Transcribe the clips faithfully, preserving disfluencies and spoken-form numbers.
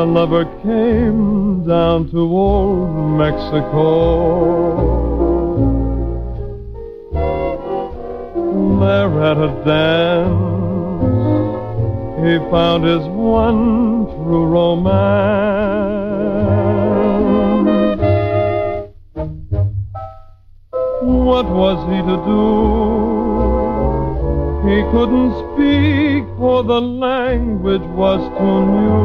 the lover came down to old Mexico. There at a dance, he found his one true romance. What was he to do? He couldn't speak, for the language was too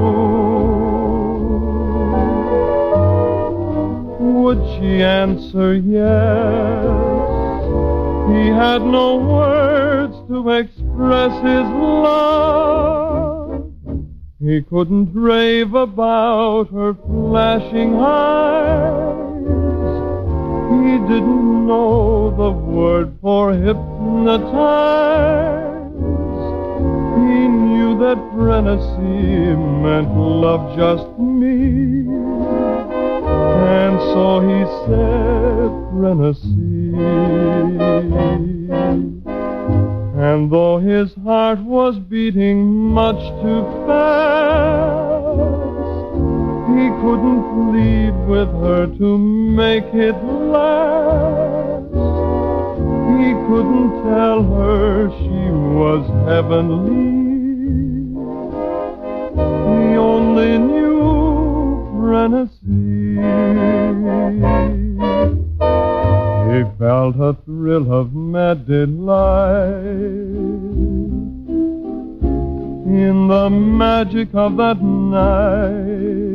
new. Would she answer yes? He had no words to express his love. He couldn't rave about her flashing eyes. He didn't know the word for hypnotize. He knew that Renaissance meant love just me. And so he said, Renaissance. And though his heart was beating much too fast, he couldn't plead with her to make it last. He couldn't tell her she was heavenly. He only knew Renaissance. He felt a thrill of mad delight in the magic of that night.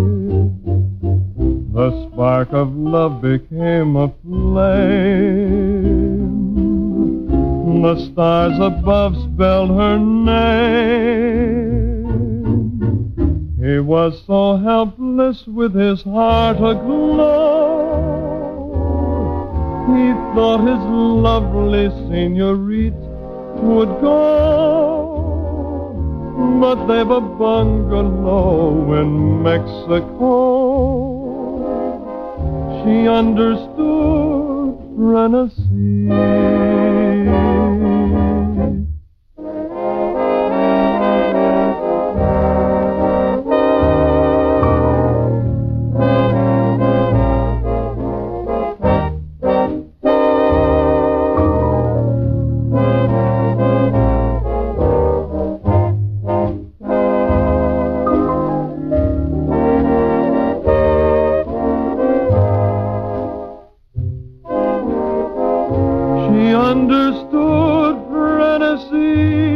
The spark of love became a flame. The stars above spelled her name. He was so helpless with his heart aglow. He thought his lovely señorita would go, but they've a bungalow in Mexico. She understood Renaissance. She understood Renaissance.